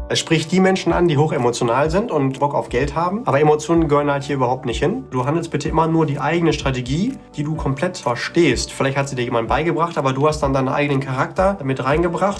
Es spricht die Menschen an, die hochemotional sind und Bock auf Geld haben. Aber Emotionen gehören halt hier überhaupt nicht hin. Du handelst bitte immer nur die eigene Strategie, die du komplett verstehst. Vielleicht hat sie dir jemand beigebracht, aber du hast dann deinen eigenen Charakter mit reingebracht.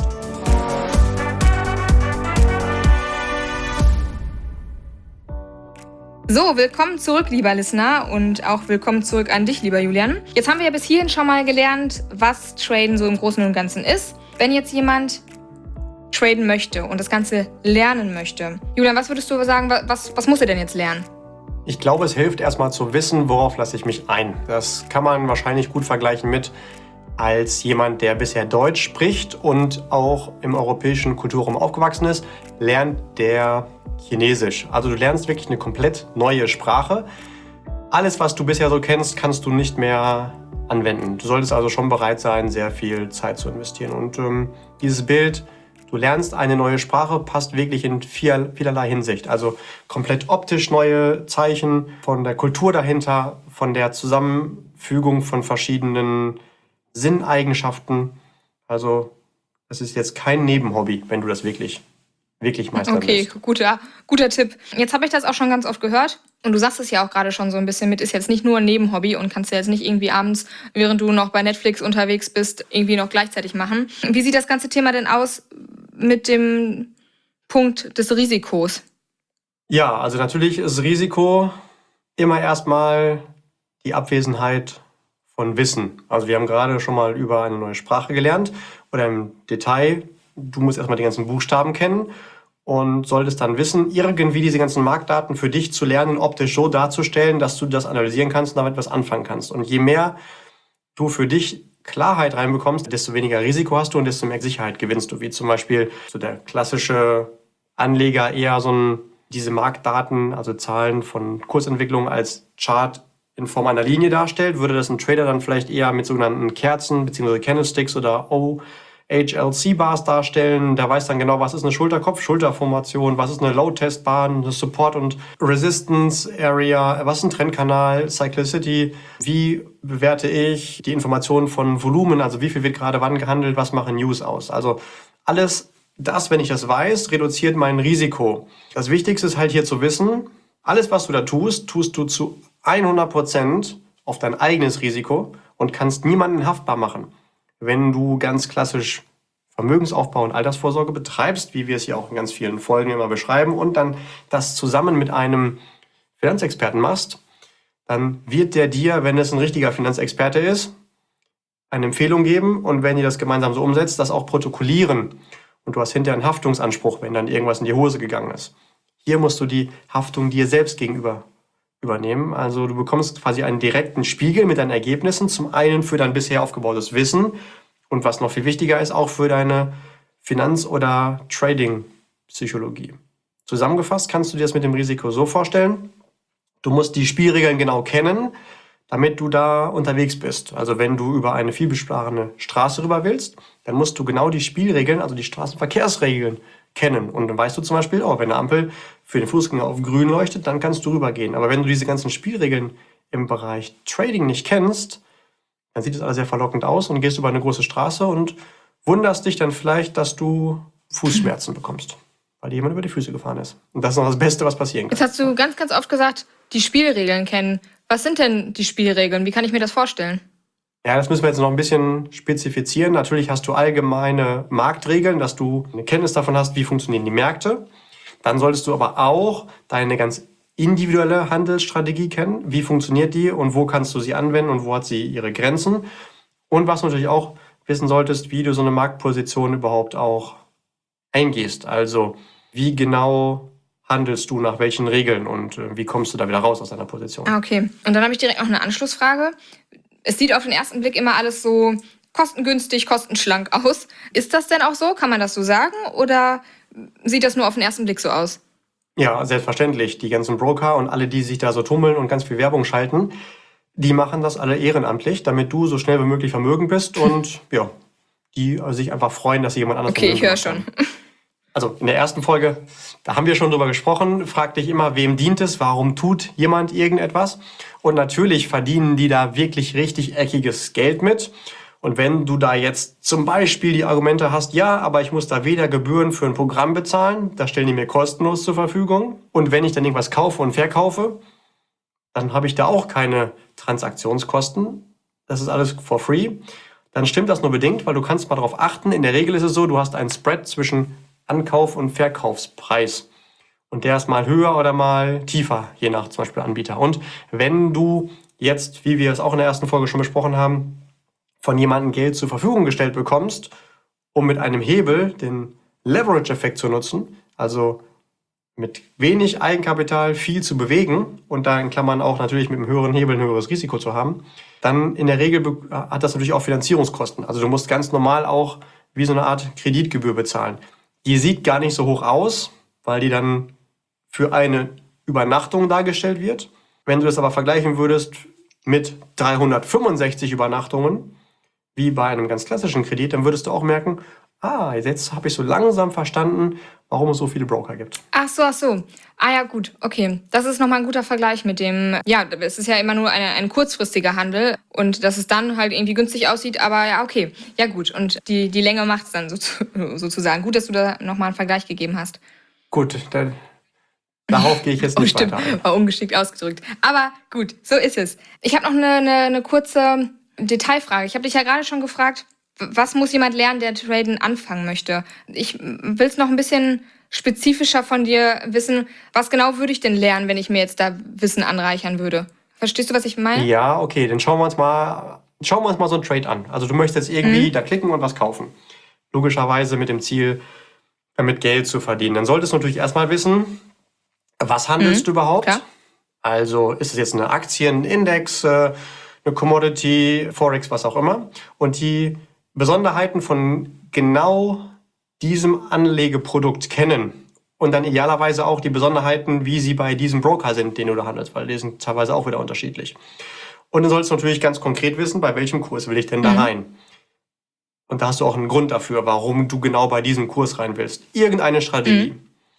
So, willkommen zurück, lieber Listener, und auch willkommen zurück an dich, lieber Julian. Jetzt haben wir ja bis hierhin schon mal gelernt, was Traden so im Großen und Ganzen ist. Wenn jetzt jemand traden möchte und das Ganze lernen möchte. Julian, was würdest du sagen, was muss er denn jetzt lernen? Ich glaube, es hilft erstmal zu wissen, worauf lasse ich mich ein. Das kann man wahrscheinlich gut vergleichen mit als jemand, der bisher Deutsch spricht und auch im europäischen Kulturraum aufgewachsen ist, lernt der Chinesisch. Also du lernst wirklich eine komplett neue Sprache. Alles, was du bisher so kennst, kannst du nicht mehr anwenden. Du solltest also schon bereit sein, sehr viel Zeit zu investieren. Und dieses Bild, du lernst eine neue Sprache, passt wirklich in vielerlei Hinsicht. Also komplett optisch neue Zeichen, von der Kultur dahinter, von der Zusammenfügung von verschiedenen Sinneigenschaften. Also es ist jetzt kein Nebenhobby, wenn du das wirklich meistern willst. Okay, guter Tipp. Jetzt habe ich das auch schon ganz oft gehört. Und du sagst es ja auch gerade schon so ein bisschen mit, ist jetzt nicht nur ein Nebenhobby und kannst du jetzt nicht irgendwie abends, während du noch bei Netflix unterwegs bist, irgendwie noch gleichzeitig machen. Wie sieht das ganze Thema denn aus mit dem Punkt des Risikos? Ja, also natürlich ist Risiko immer erstmal die Abwesenheit von Wissen. Also wir haben gerade schon mal über eine neue Sprache gelernt oder im Detail. Du musst erstmal die ganzen Buchstaben kennen und solltest dann wissen, irgendwie diese ganzen Marktdaten für dich zu lernen, optisch so darzustellen, dass du das analysieren kannst und damit was anfangen kannst. Und je mehr du für dich Klarheit reinbekommst, desto weniger Risiko hast du und desto mehr Sicherheit gewinnst du. Wie zum Beispiel so der klassische Anleger eher diese Marktdaten, also Zahlen von Kursentwicklung als Chart in Form einer Linie darstellt, würde das ein Trader dann vielleicht eher mit sogenannten Kerzen bzw. Candlesticks oder OHLC-Bars darstellen. Der weiß dann genau, was ist eine Schulter-Kopf-Schulterformation, was ist eine Low-Test-Bar, eine Support- und Resistance-Area, was ist ein Trendkanal, Cyclicity, wie bewerte ich die Informationen von Volumen, also wie viel wird gerade wann gehandelt, was machen News aus. Also alles das, wenn ich das weiß, reduziert mein Risiko. Das Wichtigste ist halt hier zu wissen, alles, was du da tust, tust du zu 100% auf dein eigenes Risiko und kannst niemanden haftbar machen. Wenn du ganz klassisch Vermögensaufbau und Altersvorsorge betreibst, wie wir es hier auch in ganz vielen Folgen immer beschreiben, und dann das zusammen mit einem Finanzexperten machst, dann wird der dir, wenn es ein richtiger Finanzexperte ist, eine Empfehlung geben und wenn ihr das gemeinsam so umsetzt, das auch protokollieren. Und du hast hinterher einen Haftungsanspruch, wenn dann irgendwas in die Hose gegangen ist. Hier musst du die Haftung dir selbst gegenüber übernehmen. Also du bekommst quasi einen direkten Spiegel mit deinen Ergebnissen. Zum einen für dein bisher aufgebautes Wissen und was noch viel wichtiger ist, auch für deine Finanz- oder Trading-Psychologie. Zusammengefasst kannst du dir das mit dem Risiko so vorstellen, du musst die Spielregeln genau kennen, damit du da unterwegs bist. Also wenn du über eine vielbefahrene Straße rüber willst, dann musst du genau die Spielregeln, also die Straßenverkehrsregeln kennen. Und dann weißt du zum Beispiel, wenn eine Ampel für den Fußgänger auf grün leuchtet, dann kannst du rübergehen. Aber wenn du diese ganzen Spielregeln im Bereich Trading nicht kennst, dann sieht es alles sehr verlockend aus und gehst über eine große Straße und wunderst dich dann vielleicht, dass du Fußschmerzen bekommst, weil dir jemand über die Füße gefahren ist. Und das ist noch das Beste, was passieren kann. Jetzt hast du ganz, ganz oft gesagt, die Spielregeln kennen. Was sind denn die Spielregeln? Wie kann ich mir das vorstellen? Ja, das müssen wir jetzt noch ein bisschen spezifizieren. Natürlich hast du allgemeine Marktregeln, dass du eine Kenntnis davon hast, wie funktionieren die Märkte. Dann solltest du aber auch deine ganz individuelle Handelsstrategie kennen. Wie funktioniert die und wo kannst du sie anwenden und wo hat sie ihre Grenzen? Und was du natürlich auch wissen solltest, wie du so eine Marktposition überhaupt auch eingehst. Also wie genau handelst du nach welchen Regeln und wie kommst du da wieder raus aus deiner Position? Okay, und dann habe ich direkt noch eine Anschlussfrage. Es sieht auf den ersten Blick immer alles so kostengünstig, kostenschlank aus. Ist das denn auch so? Kann man das so sagen? Oder sieht das nur auf den ersten Blick so aus? Ja, selbstverständlich. Die ganzen Broker und alle, die sich da so tummeln und ganz viel Werbung schalten, die machen das alle ehrenamtlich, damit du so schnell wie möglich vermögend bist und ja, die sich einfach freuen, dass sie jemand anderes Okay, ich höre schon. Also in der ersten Folge, da haben wir schon drüber gesprochen, frag dich immer, wem dient es, warum tut jemand irgendetwas? Und natürlich verdienen die da wirklich richtig eckiges Geld mit. Und wenn du da jetzt zum Beispiel die Argumente hast, ja, aber ich muss da weder Gebühren für ein Programm bezahlen, das stellen die mir kostenlos zur Verfügung. Und wenn ich dann irgendwas kaufe und verkaufe, dann habe ich da auch keine Transaktionskosten. Das ist alles for free. Dann stimmt das nur bedingt, weil du kannst mal darauf achten. In der Regel ist es so, du hast einen Spread zwischen Ankauf- und Verkaufspreis. Und der ist mal höher oder mal tiefer, je nach zum Beispiel Anbieter. Und wenn du jetzt, wie wir es auch in der ersten Folge schon besprochen haben, von jemandem Geld zur Verfügung gestellt bekommst, um mit einem Hebel den Leverage-Effekt zu nutzen, also mit wenig Eigenkapital viel zu bewegen und da in Klammern auch natürlich mit einem höheren Hebel ein höheres Risiko zu haben, dann in der Regel hat das natürlich auch Finanzierungskosten. Also du musst ganz normal auch wie so eine Art Kreditgebühr bezahlen. Die sieht gar nicht so hoch aus, weil die dann für eine Übernachtung dargestellt wird. Wenn du das aber vergleichen würdest mit 365 Übernachtungen, wie bei einem ganz klassischen Kredit, dann würdest du auch merken, jetzt habe ich so langsam verstanden, warum es so viele Broker gibt. Ach so. Ah ja, gut, okay. Das ist nochmal ein guter Vergleich mit dem, ja, es ist ja immer nur ein kurzfristiger Handel und dass es dann halt irgendwie günstig aussieht, aber ja, okay. Ja gut, und die Länge macht es dann sozusagen. Gut, dass du da nochmal einen Vergleich gegeben hast. Gut, darauf gehe ich jetzt nicht stimmt, weiter ein. war ungeschickt ausgedrückt. Aber gut, so ist es. Ich habe noch eine kurze Detailfrage. Ich habe dich ja gerade schon gefragt, was muss jemand lernen, der Traden anfangen möchte? Ich will es noch ein bisschen spezifischer von dir wissen. Was genau würde ich denn lernen, wenn ich mir jetzt da Wissen anreichern würde? Verstehst du, was ich meine? Ja, okay, dann schauen wir uns mal so einen Trade an. Also du möchtest jetzt irgendwie da klicken und was kaufen. Logischerweise mit dem Ziel, damit Geld zu verdienen. Dann solltest du natürlich erstmal wissen, was handelst du überhaupt? Klar. Also ist es jetzt eine Aktie, ein Index, eine Commodity, Forex, was auch immer. Und die Besonderheiten von genau diesem Anlegeprodukt kennen. Und dann idealerweise auch die Besonderheiten, wie sie bei diesem Broker sind, den du da handelst, weil die sind teilweise auch wieder unterschiedlich. Und dann sollst du natürlich ganz konkret wissen, bei welchem Kurs will ich denn da rein. Und da hast du auch einen Grund dafür, warum du genau bei diesem Kurs rein willst. Irgendeine Strategie.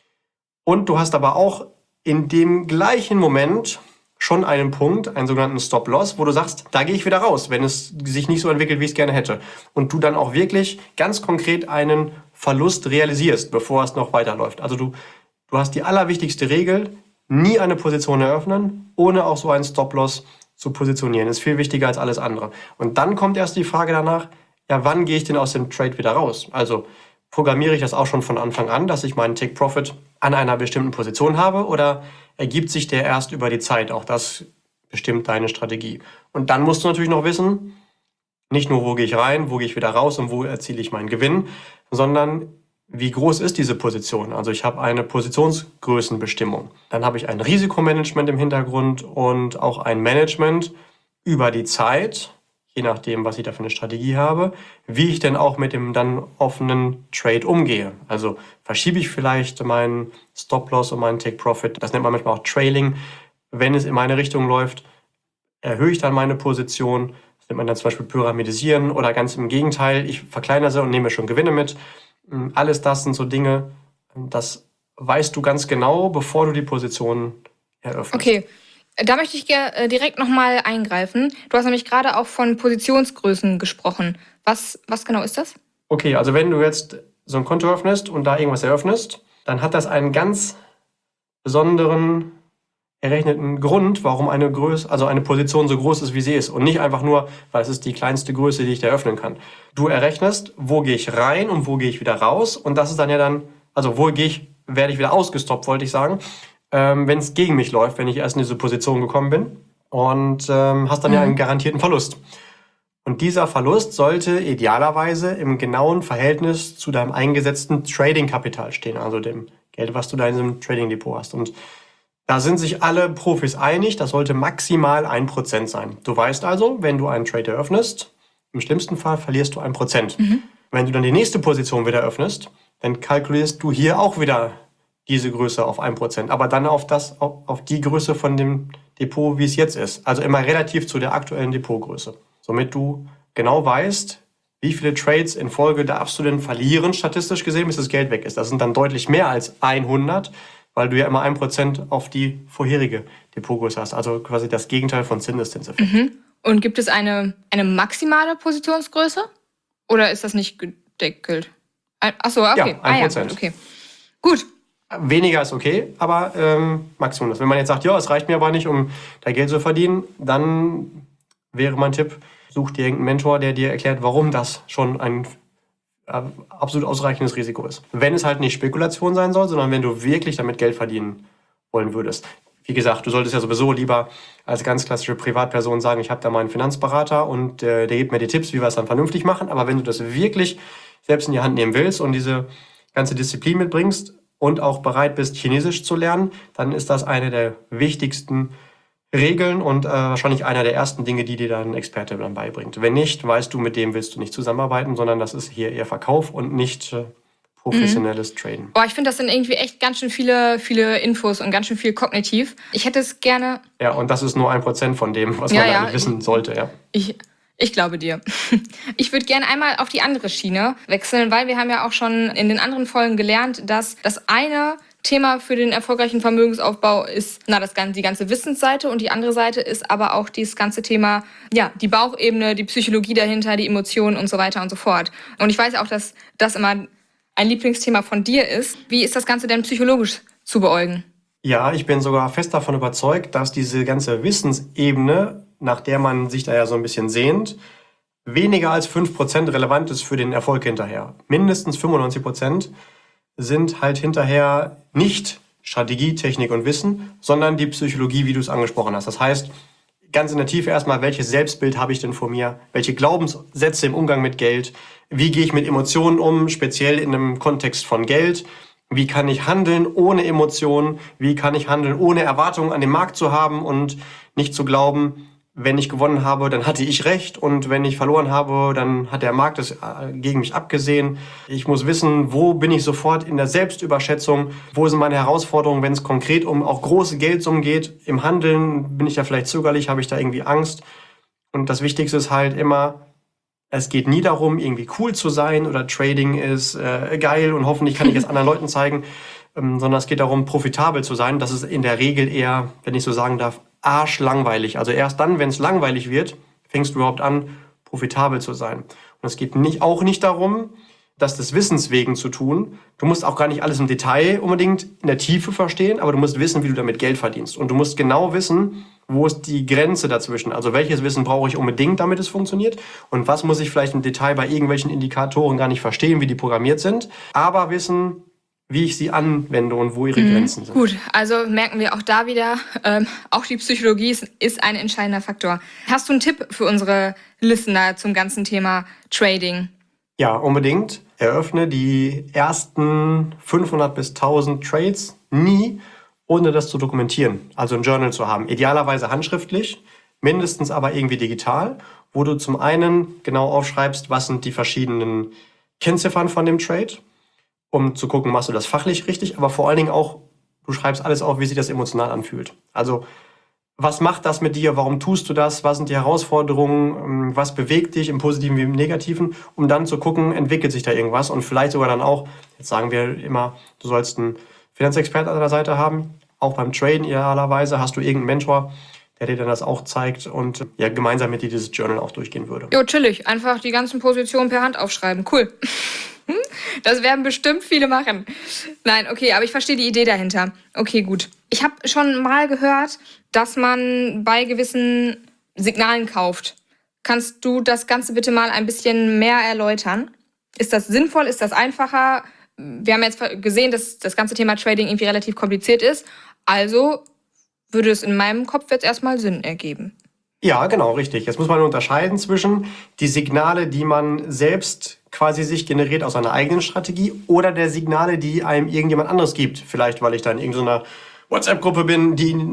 Und du hast aber auch in dem gleichen Moment schon einen Punkt, einen sogenannten Stop-Loss, wo du sagst, da gehe ich wieder raus, wenn es sich nicht so entwickelt, wie ich es gerne hätte. Und du dann auch wirklich ganz konkret einen Verlust realisierst, bevor es noch weiterläuft. Also du hast die allerwichtigste Regel, nie eine Position eröffnen, ohne auch so einen Stop-Loss zu positionieren. Das ist viel wichtiger als alles andere. Und dann kommt erst die Frage danach, ja, wann gehe ich denn aus dem Trade wieder raus? Also programmiere ich das auch schon von Anfang an, dass ich meinen Take-Profit an einer bestimmten Position habe oder ergibt sich der erst über die Zeit? Auch das bestimmt deine Strategie. Und dann musst du natürlich noch wissen, nicht nur, wo gehe ich rein, wo gehe ich wieder raus und wo erziele ich meinen Gewinn, sondern wie groß ist diese Position? Also ich habe eine Positionsgrößenbestimmung. Dann habe ich ein Risikomanagement im Hintergrund und auch ein Management über die Zeit, je nachdem, was ich da für eine Strategie habe, wie ich denn auch mit dem dann offenen Trade umgehe. Also verschiebe ich vielleicht meinen Stop-Loss und meinen Take-Profit, das nennt man manchmal auch Trailing. Wenn es in meine Richtung läuft, erhöhe ich dann meine Position, das nennt man dann zum Beispiel Pyramidisieren oder ganz im Gegenteil, ich verkleinere sie und nehme schon Gewinne mit. Alles das sind so Dinge, das weißt du ganz genau, bevor du die Position eröffnest. Okay. Da möchte ich direkt nochmal eingreifen. Du hast nämlich gerade auch von Positionsgrößen gesprochen. Was genau ist das? Okay, also wenn du jetzt so ein Konto öffnest und da irgendwas eröffnest, dann hat das einen ganz besonderen errechneten Grund, warum eine Position so groß ist, wie sie ist. Und nicht einfach nur, weil es ist die kleinste Größe, die ich da öffnen kann. Du errechnest, wo gehe ich rein und wo gehe ich wieder raus. Und das ist dann ja dann, also werde ich wieder ausgestoppt, wollte ich sagen, wenn es gegen mich läuft, wenn ich erst in diese Position gekommen bin. Und hast dann ja einen garantierten Verlust. Und dieser Verlust sollte idealerweise im genauen Verhältnis zu deinem eingesetzten Trading-Kapital stehen, also dem Geld, was du da in diesem Trading-Depot hast. Und da sind sich alle Profis einig, das sollte maximal 1% sein. Du weißt also, wenn du einen Trade eröffnest, im schlimmsten Fall verlierst du 1%. Wenn du dann die nächste Position wieder öffnest, dann kalkulierst du hier auch wieder diese Größe auf 1%, aber dann auf die Größe von dem Depot, wie es jetzt ist. Also immer relativ zu der aktuellen Depotgröße. Somit du genau weißt, wie viele Trades in Folge darfst du denn verlieren, statistisch gesehen, bis das Geld weg ist. Das sind dann deutlich mehr als 100, weil du ja immer 1% auf die vorherige Depotgröße hast. Also quasi das Gegenteil von Zinseszinseffekt. Und gibt es eine maximale Positionsgröße? Oder ist das nicht gedeckelt? Achso, okay. Ja, 1%. Gut, okay. Gut. Weniger ist okay, aber Maximum ist. Wenn man jetzt sagt, ja, es reicht mir aber nicht, um da Geld zu verdienen, dann wäre mein Tipp, such dir irgendeinen Mentor, der dir erklärt, warum das schon ein absolut ausreichendes Risiko ist. Wenn es halt nicht Spekulation sein soll, sondern wenn du wirklich damit Geld verdienen wollen würdest. Wie gesagt, du solltest ja sowieso lieber als ganz klassische Privatperson sagen, ich habe da meinen Finanzberater und der gibt mir die Tipps, wie wir es dann vernünftig machen. Aber wenn du das wirklich selbst in die Hand nehmen willst und diese ganze Disziplin mitbringst und auch bereit bist, Chinesisch zu lernen, dann ist das eine der wichtigsten Regeln und wahrscheinlich einer der ersten Dinge, die dir dann ein Experte dann beibringt. Wenn nicht, weißt du, mit dem willst du nicht zusammenarbeiten, sondern das ist hier eher Verkauf und nicht professionelles Traden. Boah, ich finde, das sind irgendwie echt ganz schön viele Infos und ganz schön viel kognitiv. Ich hätte es gerne... Ja, und das ist nur 1% von dem, was man eigentlich wissen sollte. Ja. Ich glaube dir. Ich würde gerne einmal auf die andere Schiene wechseln, weil wir haben ja auch schon in den anderen Folgen gelernt, dass das eine Thema für den erfolgreichen Vermögensaufbau ist, die ganze Wissensseite, und die andere Seite ist aber auch dieses ganze Thema, ja, die Bauchebene, die Psychologie dahinter, die Emotionen und so weiter und so fort. Und ich weiß auch, dass das immer ein Lieblingsthema von dir ist. Wie ist das Ganze denn psychologisch zu beäugen? Ja, ich bin sogar fest davon überzeugt, dass diese ganze Wissensebene, nach der man sich da ja so ein bisschen sehnt, weniger als 5% relevant ist für den Erfolg hinterher. Mindestens 95% sind halt hinterher nicht Strategie, Technik und Wissen, sondern die Psychologie, wie du es angesprochen hast. Das heißt, ganz in der Tiefe erstmal, welches Selbstbild habe ich denn vor mir? Welche Glaubenssätze im Umgang mit Geld? Wie gehe ich mit Emotionen um, speziell in einem Kontext von Geld? Wie kann ich handeln ohne Emotionen? Wie kann ich handeln, ohne Erwartungen an den Markt zu haben und nicht zu glauben, wenn ich gewonnen habe, dann hatte ich recht, und wenn ich verloren habe, dann hat der Markt es gegen mich abgesehen. Ich muss wissen, wo bin ich sofort in der Selbstüberschätzung, wo sind meine Herausforderungen, wenn es konkret um auch große Geldsummen geht. Im Handeln bin ich da vielleicht zögerlich, habe ich da irgendwie Angst. Und das Wichtigste ist halt immer, es geht nie darum, irgendwie cool zu sein oder Trading ist geil und hoffentlich kann ich es anderen Leuten zeigen, sondern es geht darum, profitabel zu sein. Das ist in der Regel eher, wenn ich so sagen darf, arschlangweilig. Also erst dann, wenn es langweilig wird, fängst du überhaupt an, profitabel zu sein. Und es geht auch nicht darum, das des Wissens wegen zu tun. Du musst auch gar nicht alles im Detail unbedingt in der Tiefe verstehen, aber du musst wissen, wie du damit Geld verdienst. Und du musst genau wissen, wo ist die Grenze dazwischen. Also welches Wissen brauche ich unbedingt, damit es funktioniert, und was muss ich vielleicht im Detail bei irgendwelchen Indikatoren gar nicht verstehen, wie die programmiert sind, aber wissen, wie ich sie anwende und wo ihre Grenzen sind. Gut, also merken wir auch da wieder, auch die Psychologie ist ein entscheidender Faktor. Hast du einen Tipp für unsere Listener zum ganzen Thema Trading? Ja, unbedingt. Eröffne die ersten 500 bis 1000 Trades nie, ohne das zu dokumentieren, also ein Journal zu haben. Idealerweise handschriftlich, mindestens aber irgendwie digital, wo du zum einen genau aufschreibst, was sind die verschiedenen Kennziffern von dem Trade, um zu gucken, machst du das fachlich richtig, aber vor allen Dingen auch, du schreibst alles auf, wie sich das emotional anfühlt. Also, was macht das mit dir? Warum tust du das? Was sind die Herausforderungen? Was bewegt dich im Positiven wie im Negativen? Um dann zu gucken, entwickelt sich da irgendwas, und vielleicht sogar dann auch, jetzt sagen wir immer, du sollst einen Finanzexperten an der Seite haben. Auch beim Traden idealerweise hast du irgendeinen Mentor, der dir dann das auch zeigt und ja, gemeinsam mit dir dieses Journal auch durchgehen würde. Jo, chillig. Einfach die ganzen Positionen per Hand aufschreiben. Cool. Das werden bestimmt viele machen. Nein, okay, aber ich verstehe die Idee dahinter. Okay, gut. Ich habe schon mal gehört, dass man bei gewissen Signalen kauft. Kannst du das Ganze bitte mal ein bisschen mehr erläutern? Ist das sinnvoll? Ist das einfacher? Wir haben jetzt gesehen, dass das ganze Thema Trading irgendwie relativ kompliziert ist. Also würde es in meinem Kopf jetzt erstmal Sinn ergeben. Ja, genau, richtig. Jetzt muss man unterscheiden zwischen die Signale, die man selbst quasi sich generiert aus einer eigenen Strategie, oder der Signale, die einem irgendjemand anderes gibt. Vielleicht, weil ich da in irgendeiner WhatsApp-Gruppe bin,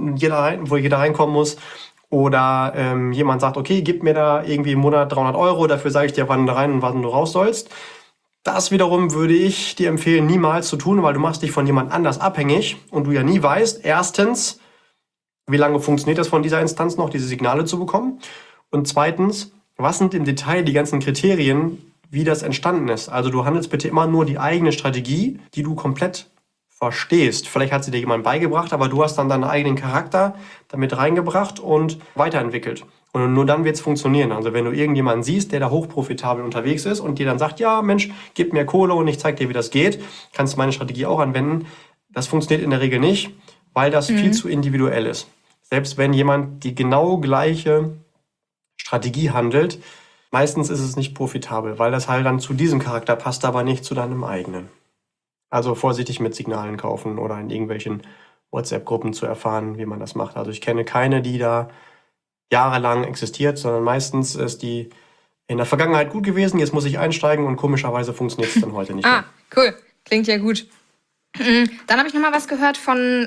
wo jeder reinkommen muss. Oder jemand sagt, okay, gib mir da irgendwie im Monat 300 €, dafür sage ich dir, wann du rein und wann du raus sollst. Das wiederum würde ich dir empfehlen, niemals zu tun, weil du machst dich von jemand anders abhängig und du ja nie weißt, erstens, wie lange funktioniert das von dieser Instanz noch, diese Signale zu bekommen? Und zweitens, was sind im Detail die ganzen Kriterien, wie das entstanden ist? Also du handelst bitte immer nur die eigene Strategie, die du komplett verstehst. Vielleicht hat sie dir jemand beigebracht, aber du hast dann deinen eigenen Charakter damit reingebracht und weiterentwickelt. Und nur dann wird es funktionieren. Also wenn du irgendjemanden siehst, der da hochprofitabel unterwegs ist und dir dann sagt, ja Mensch, gib mir Kohle und ich zeig dir, wie das geht, kannst du meine Strategie auch anwenden. Das funktioniert in der Regel nicht, weil das viel zu individuell ist. Selbst wenn jemand die genau gleiche Strategie handelt, meistens ist es nicht profitabel, weil das halt dann zu diesem Charakter passt, aber nicht zu deinem eigenen. Also vorsichtig mit Signalen kaufen oder in irgendwelchen WhatsApp-Gruppen zu erfahren, wie man das macht. Also ich kenne keine, die da jahrelang existiert, sondern meistens ist die in der Vergangenheit gut gewesen, jetzt muss ich einsteigen und komischerweise funktioniert es dann heute nicht mehr. Cool. Klingt ja gut. Dann habe ich noch mal was gehört von,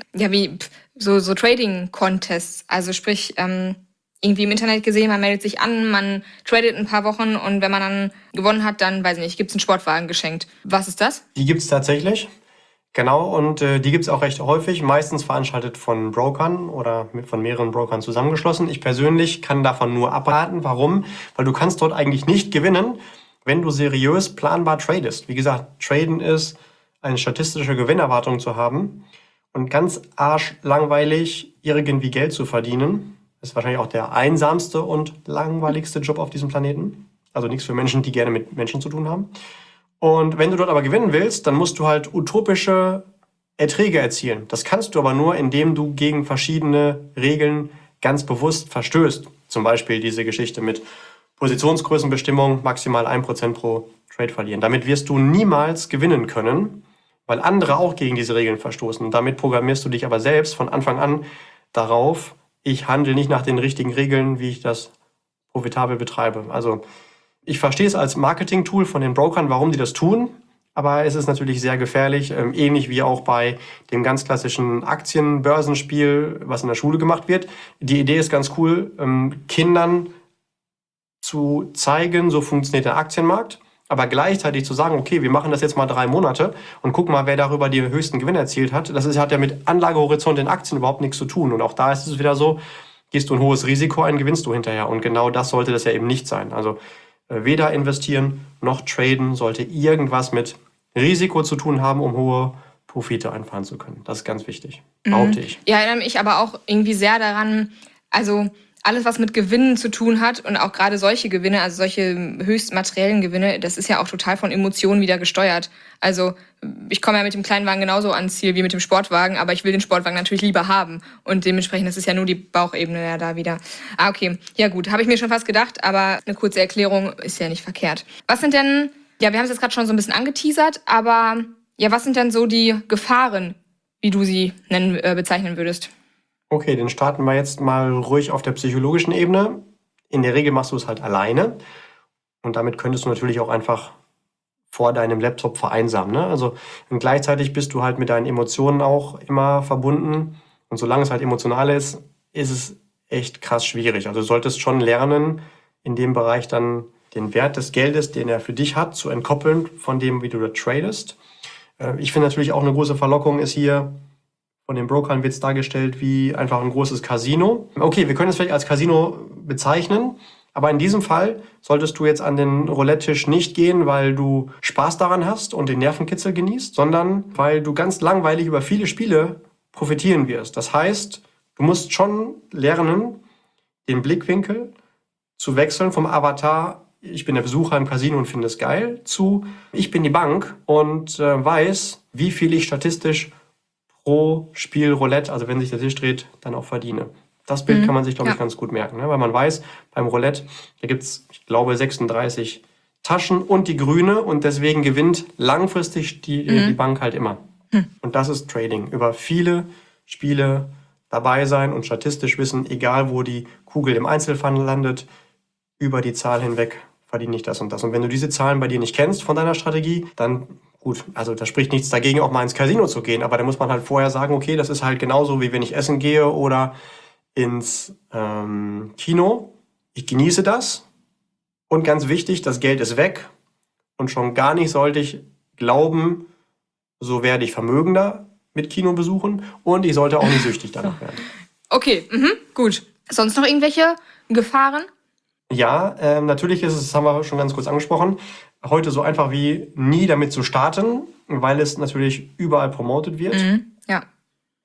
so Trading-Contests. Also sprich, irgendwie im Internet gesehen, man meldet sich an, man tradet ein paar Wochen und wenn man dann gewonnen hat, dann, weiß ich nicht, gibt es einen Sportwagen geschenkt. Was ist das? Die gibt es tatsächlich. Genau, und die gibt es auch recht häufig, meistens veranstaltet von Brokern oder von mehreren Brokern zusammengeschlossen. Ich persönlich kann davon nur abraten. Warum? Weil du kannst dort eigentlich nicht gewinnen, wenn du seriös planbar tradest. Wie gesagt, Traden ist eine statistische Gewinnerwartung zu haben und ganz arschlangweilig irgendwie Geld zu verdienen. Das ist wahrscheinlich auch der einsamste und langweiligste Job auf diesem Planeten. Also nichts für Menschen, die gerne mit Menschen zu tun haben. Und wenn du dort aber gewinnen willst, dann musst du halt utopische Erträge erzielen. Das kannst du aber nur, indem du gegen verschiedene Regeln ganz bewusst verstößt. Zum Beispiel diese Geschichte mit Positionsgrößenbestimmung, maximal 1% pro Trade verlieren. Damit wirst du niemals gewinnen können, weil andere auch gegen diese Regeln verstoßen. Und damit programmierst du dich aber selbst von Anfang an darauf, ich handle nicht nach den richtigen Regeln, wie ich das profitabel betreibe. Also ich verstehe es als Marketing-Tool von den Brokern, warum die das tun, aber es ist natürlich sehr gefährlich, ähnlich wie auch bei dem ganz klassischen Aktienbörsenspiel, was in der Schule gemacht wird. Die Idee ist ganz cool, Kindern zu zeigen, so funktioniert der Aktienmarkt, aber gleichzeitig zu sagen, okay, wir machen das jetzt mal 3 Monate und gucken mal, wer darüber die höchsten Gewinne erzielt hat. Hat ja mit Anlagehorizont in Aktien überhaupt nichts zu tun. Und auch da ist es wieder so, gehst du ein hohes Risiko ein, gewinnst du hinterher. Und genau das sollte das ja eben nicht sein. Also weder investieren noch traden sollte irgendwas mit Risiko zu tun haben, um hohe Profite einfahren zu können. Das ist ganz wichtig, behaupte ich. Ja, erinnere mich aber auch irgendwie sehr daran, also alles, was mit Gewinnen zu tun hat und auch gerade solche Gewinne, also solche höchst materiellen Gewinne, das ist ja auch total von Emotionen wieder gesteuert. Also ich komme ja mit dem Kleinwagen genauso ans Ziel wie mit dem Sportwagen, aber ich will den Sportwagen natürlich lieber haben. Und dementsprechend, das ist ja nur die Bauchebene ja da wieder. Okay, ja gut, habe ich mir schon fast gedacht, aber eine kurze Erklärung ist ja nicht verkehrt. Was sind denn, ja, wir haben es jetzt gerade schon so ein bisschen angeteasert, aber ja, was sind denn so die Gefahren, wie du sie bezeichnen würdest? Okay, dann starten wir jetzt mal ruhig auf der psychologischen Ebene. In der Regel machst du es halt alleine und damit könntest du natürlich auch einfach vor deinem Laptop vereinsamen. Ne? Also und gleichzeitig bist du halt mit deinen Emotionen auch immer verbunden und solange es halt emotional ist, ist es echt krass schwierig. Also du solltest schon lernen, in dem Bereich dann den Wert des Geldes, den er für dich hat, zu entkoppeln von dem, wie du da tradest. Ich finde natürlich auch eine große Verlockung ist hier, von den Brokern wird es dargestellt wie einfach ein großes Casino. Okay, wir können es vielleicht als Casino bezeichnen, aber in diesem Fall solltest du jetzt an den Roulette-Tisch nicht gehen, weil du Spaß daran hast und den Nervenkitzel genießt, sondern weil du ganz langweilig über viele Spiele profitieren wirst. Das heißt, du musst schon lernen, den Blickwinkel zu wechseln vom Avatar, ich bin der Besucher im Casino und finde es geil, zu ich bin die Bank und weiß, wie viel ich statistisch pro Spiel Roulette, also wenn sich der Tisch dreht, dann auch verdiene. Das Bild kann man sich, glaube ich, ganz gut merken. Ne? Weil man weiß, beim Roulette, da gibt es, ich glaube, 36 Taschen und die grüne und deswegen gewinnt langfristig die Bank halt immer. Und das ist Trading. Über viele Spiele dabei sein und statistisch wissen, egal wo die Kugel im Einzelfall landet, über die Zahl hinweg verdiene ich das und das. Und wenn du diese Zahlen bei dir nicht kennst von deiner Strategie, dann gut, also da spricht nichts dagegen, auch mal ins Casino zu gehen, aber da muss man halt vorher sagen, okay, das ist halt genauso, wie wenn ich essen gehe oder ins Kino. Ich genieße das und ganz wichtig, das Geld ist weg und schon gar nicht sollte ich glauben, so werde ich vermögender mit Kinobesuchen und ich sollte auch nicht süchtig danach werden. Okay, gut. Sonst noch irgendwelche Gefahren? Ja, natürlich ist es, das haben wir schon ganz kurz angesprochen, heute so einfach wie nie damit zu starten, weil es natürlich überall promotet wird. Ja.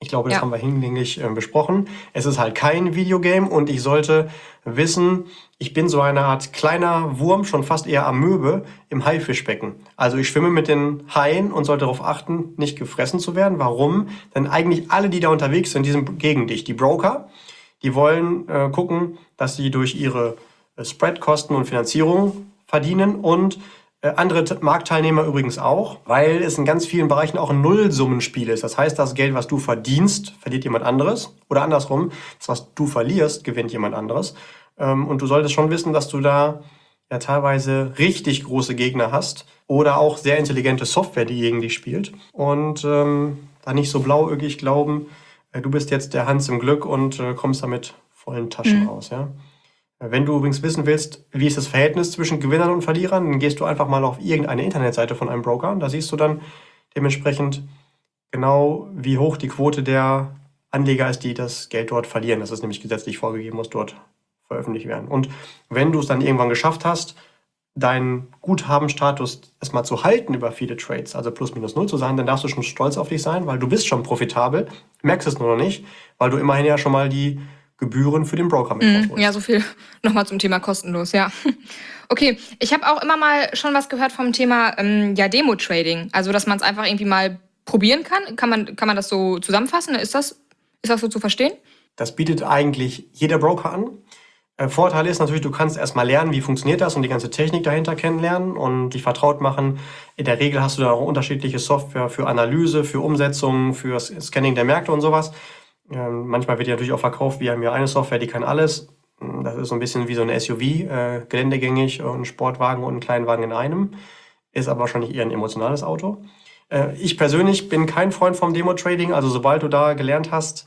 Ich glaube, das haben wir hinlänglich besprochen. Es ist halt kein Videogame und ich sollte wissen, ich bin so eine Art kleiner Wurm, schon fast eher Amöbe im Haifischbecken. Also ich schwimme mit den Haien und sollte darauf achten, nicht gefressen zu werden. Warum? Denn eigentlich alle, die da unterwegs sind, die sind gegen dich. Die Broker, die wollen gucken, dass sie durch ihre Spreadkosten und Finanzierung verdienen und andere Marktteilnehmer übrigens auch, weil es in ganz vielen Bereichen auch ein Nullsummenspiel ist. Das heißt, das Geld, was du verdienst, verliert jemand anderes. Oder andersrum, das, was du verlierst, gewinnt jemand anderes. Und du solltest schon wissen, dass du da ja teilweise richtig große Gegner hast oder auch sehr intelligente Software, die gegen dich spielt. Und da nicht so blauäugig glauben, du bist jetzt der Hans im Glück und kommst damit vollen Taschen raus. Ja? Wenn du übrigens wissen willst, wie ist das Verhältnis zwischen Gewinnern und Verlierern, dann gehst du einfach mal auf irgendeine Internetseite von einem Broker. Da siehst du dann dementsprechend genau, wie hoch die Quote der Anleger ist, die das Geld dort verlieren. Das ist nämlich gesetzlich vorgegeben, muss dort veröffentlicht werden. Und wenn du es dann irgendwann geschafft hast, deinen Guthabenstatus erstmal zu halten über viele Trades, also plus minus null zu sein, dann darfst du schon stolz auf dich sein, weil du bist schon profitabel, merkst es nur noch nicht, weil du immerhin ja schon mal die Gebühren für den Broker mit drauf holst. Ja, so viel nochmal zum Thema kostenlos, ja. Okay, ich habe auch immer mal schon was gehört vom Thema Demo-Trading, also dass man es einfach irgendwie mal probieren kann. Kann man das so zusammenfassen? Ist das so zu verstehen? Das bietet eigentlich jeder Broker an. Vorteil ist natürlich, du kannst erstmal lernen, wie funktioniert das und die ganze Technik dahinter kennenlernen und dich vertraut machen. In der Regel hast du da auch unterschiedliche Software für Analyse, für Umsetzung, für Scanning der Märkte und sowas. Manchmal wird die natürlich auch verkauft, wir haben ja eine Software, die kann alles. Das ist so ein bisschen wie so ein SUV, geländegängig, ein Sportwagen und ein Kleinwagen in einem. Ist aber wahrscheinlich eher ein emotionales Auto. Ich persönlich bin kein Freund vom Demo-Trading, also sobald du da gelernt hast,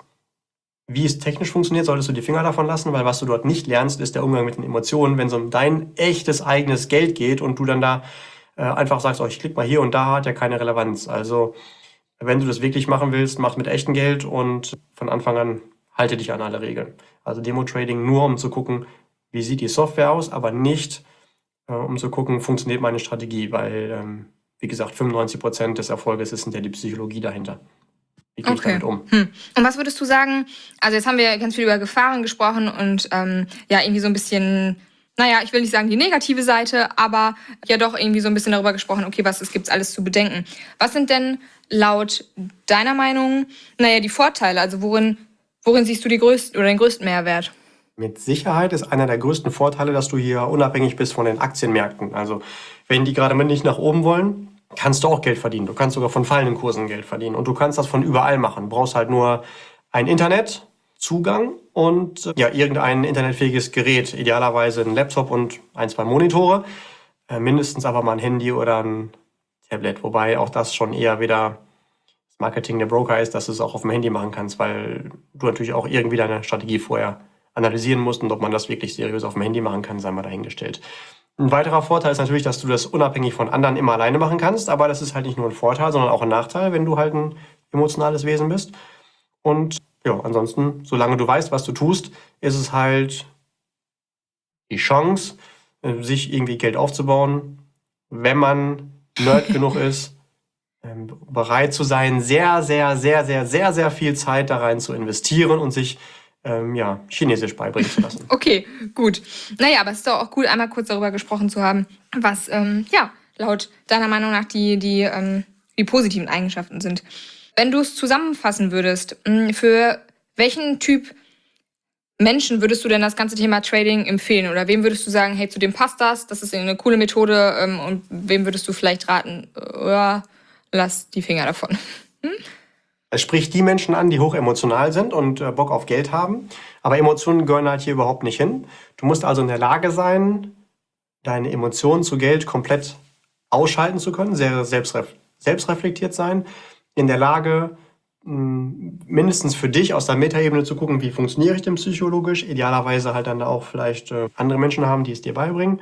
wie es technisch funktioniert, solltest du die Finger davon lassen, weil was du dort nicht lernst, ist der Umgang mit den Emotionen. Wenn es um dein echtes eigenes Geld geht und du dann da einfach sagst, ich klick mal hier und da, hat ja keine Relevanz. Also wenn du das wirklich machen willst, mach mit echtem Geld und von Anfang an halte dich an alle Regeln. Also Demo-Trading nur, um zu gucken, wie sieht die Software aus, aber nicht, um zu gucken, funktioniert meine Strategie, weil, wie gesagt, 95% des Erfolges ist hinter die Psychologie dahinter. Wie gehe ich damit um? Und was würdest du sagen, also jetzt haben wir ganz viel über Gefahren gesprochen und irgendwie so ein bisschen, ich will nicht sagen die negative Seite, aber ja doch irgendwie so ein bisschen darüber gesprochen, okay, was gibt es alles zu bedenken. Was sind denn laut deiner Meinung, die Vorteile, also worin siehst du den größten Mehrwert? Mit Sicherheit ist einer der größten Vorteile, dass du hier unabhängig bist von den Aktienmärkten. Also wenn die gerade nicht nach oben wollen, kannst du auch Geld verdienen. Du kannst sogar von fallenden Kursen Geld verdienen. Und du kannst das von überall machen. Du brauchst halt nur ein Internetzugang und irgendein internetfähiges Gerät. Idealerweise ein Laptop und 1, 2 Monitore. Mindestens aber mal ein Handy oder ein Tablet. Wobei auch das schon eher wieder das Marketing der Broker ist, dass du es auch auf dem Handy machen kannst, weil du natürlich auch irgendwie deine Strategie vorher analysieren musst. Und ob man das wirklich seriös auf dem Handy machen kann, sei mal dahingestellt. Ein weiterer Vorteil ist natürlich, dass du das unabhängig von anderen immer alleine machen kannst, aber das ist halt nicht nur ein Vorteil, sondern auch ein Nachteil, wenn du halt ein emotionales Wesen bist. Und ansonsten, solange du weißt, was du tust, ist es halt die Chance, sich irgendwie Geld aufzubauen, wenn man Nerd genug ist, bereit zu sein, sehr, sehr, sehr, sehr, sehr, sehr viel Zeit da rein zu investieren und sich Chinesisch beibringen zu lassen. Okay, gut. Aber es ist doch auch cool, einmal kurz darüber gesprochen zu haben, was laut deiner Meinung nach die positiven Eigenschaften sind. Wenn du es zusammenfassen würdest, für welchen Typ Menschen würdest du denn das ganze Thema Trading empfehlen? Oder wem würdest du sagen, hey, zu dem passt das ist eine coole Methode, und wem würdest du vielleicht raten, lass die Finger davon? Es spricht die Menschen an, die hochemotional sind und Bock auf Geld haben. Aber Emotionen gehören halt hier überhaupt nicht hin. Du musst also in der Lage sein, deine Emotionen zu Geld komplett ausschalten zu können, sehr selbstreflektiert sein, in der Lage, mindestens für dich aus der Metaebene zu gucken, wie funktioniere ich denn psychologisch, idealerweise halt dann auch vielleicht andere Menschen haben, die es dir beibringen.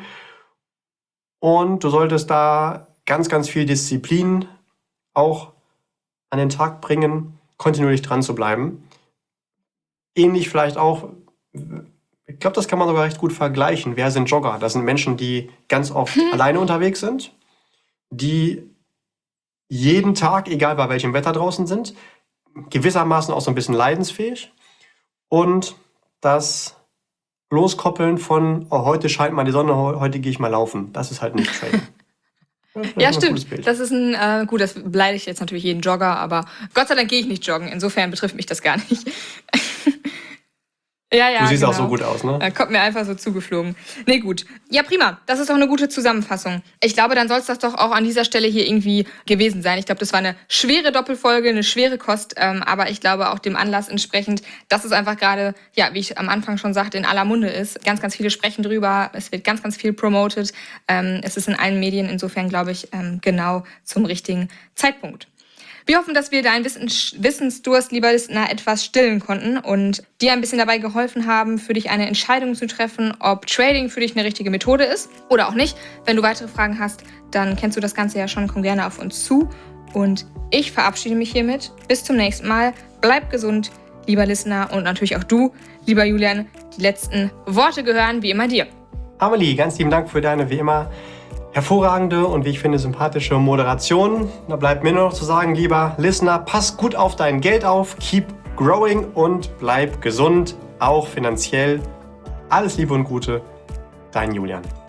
Und du solltest da ganz, ganz viel Disziplin auch an den Tag bringen, kontinuierlich dran zu bleiben. Ähnlich vielleicht auch, ich glaube, das kann man sogar recht gut vergleichen. Wer sind Jogger? Das sind Menschen, die ganz oft alleine unterwegs sind, die jeden Tag, egal bei welchem Wetter draußen sind, gewissermaßen auch so ein bisschen leidensfähig. Und das Loskoppeln von, oh, heute scheint mal die Sonne, heute gehe ich mal laufen. Das ist halt nicht Trading. Ja, stimmt. Das ist gut, das beleidigt jetzt natürlich jeden Jogger, aber Gott sei Dank gehe ich nicht joggen. Insofern betrifft mich das gar nicht. Ja, du siehst auch so gut aus, ne? Kommt mir einfach so zugeflogen. Nee, gut. Ja, prima. Das ist doch eine gute Zusammenfassung. Ich glaube, dann soll es das doch auch an dieser Stelle hier irgendwie gewesen sein. Ich glaube, das war eine schwere Doppelfolge, eine schwere Kost, aber ich glaube auch dem Anlass entsprechend, dass es einfach gerade, ja, wie ich am Anfang schon sagte, in aller Munde ist. Ganz, ganz viele sprechen drüber. Es wird ganz, ganz viel promoted. Es ist in allen Medien. Insofern, glaube ich, genau zum richtigen Zeitpunkt. Wir hoffen, dass wir deinen Wissensdurst, lieber Listener, etwas stillen konnten und dir ein bisschen dabei geholfen haben, für dich eine Entscheidung zu treffen, ob Trading für dich eine richtige Methode ist oder auch nicht. Wenn du weitere Fragen hast, dann kennst du das Ganze ja schon, komm gerne auf uns zu. Und ich verabschiede mich hiermit. Bis zum nächsten Mal. Bleib gesund, lieber Listener, und natürlich auch du, lieber Julian. Die letzten Worte gehören wie immer dir. Amelie, ganz lieben Dank für deine wie immer hervorragende und wie ich finde sympathische Moderation. Da bleibt mir nur noch zu sagen, lieber Listener, pass gut auf dein Geld auf, keep growing und bleib gesund, auch finanziell. Alles Liebe und Gute, dein Julian.